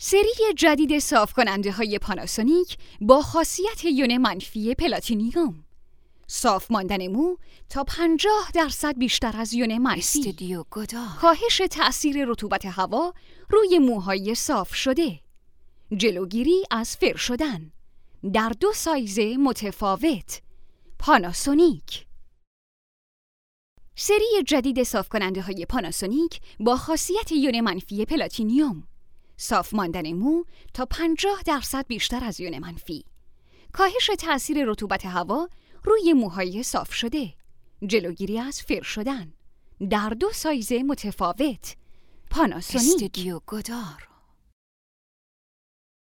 سری جدید صاف کننده های پاناسونیک با خاصیت یون منفی پلاتینیوم. صاف ماندن مو تا 50% بیشتر از یون منفی. استودیو گودار. کاهش تأثیر رطوبت هوا روی موهای صاف شده. جلوگیری از فر شدن. در 2 سایز متفاوت. پاناسونیک. سری جدید صاف کننده های پاناسونیک با خاصیت یون منفی پلاتینیوم. صاف ماندن مو تا 50% بیشتر از یون منفی. کاهش تأثیر رطوبت هوا روی موهای صاف شده. جلوگیری از فر شدن. در 2 سایز متفاوت. پاناسونیک. استودیو گودار.